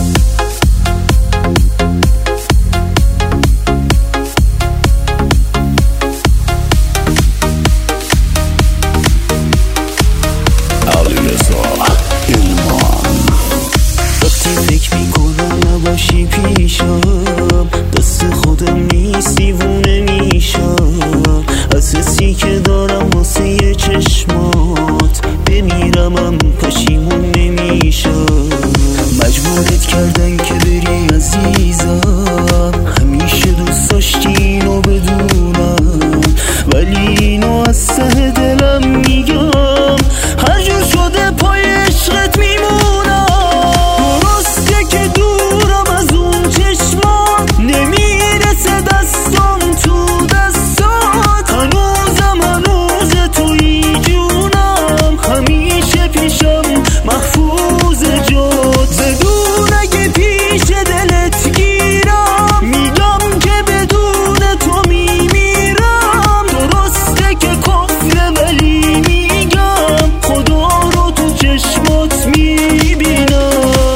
باشی پیشم، دست خودم نیست دیوونه میشم، از حسی که دارم واسه چشمات بمیرمم پشیمون نمیشم. مجبورت کردن که بری عزیزم، همیشه دوست داشتی اینو بدونم، ولی اینو از ته دلم میگم، هر جور شده پای عشقت میمونم. درسته که دورم از اون چشمات، نمیرسه دستم تو دستات، هنوز توی جونم، همیشه پیشم محفوظ جات. بدون اگه پیش دلت گیرم، میگم که بدون تو میمیرم. درسته که کفره ولی میگم، خدا رو تو چشمات میبینم.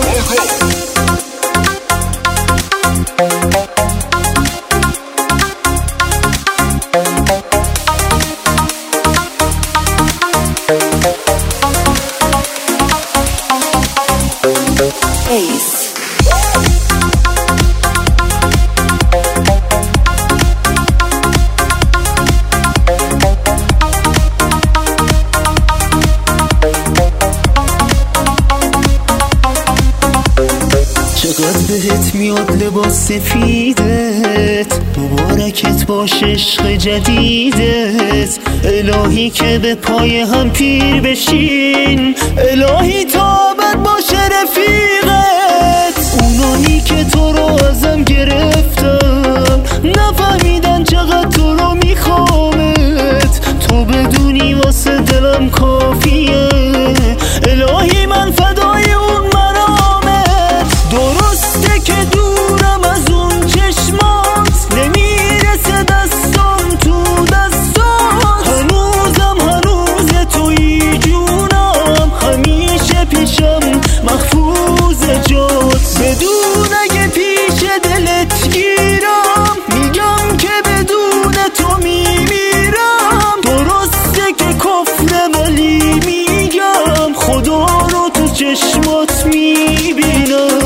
چقدر بهت میاد لباس سفیدت، مبارکت باش عشق جدیدت. الهی که به پای هم پیر بشین، الهی تا ابد باشه رفیقت. اونایی که تو رو ازم گرفتن، نفهمیدن چقدر تو رو میخوامت. تو بدونی واسه دلم کافیه، الهی من فدای اون مرامت. درسته که دورم از اون چشمات، نمیرسه دستم تو دستات، هنوز توی جونم، همیشه پیشم محفوظ جات. بدون اگه پیش دلت گیرم، میگم که بدون تو میمیرم. درسته که کفره ولی میگم، خدا رو تو چشمات میبینم.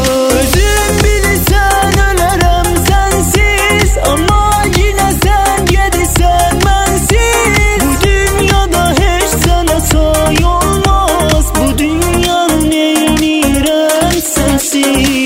See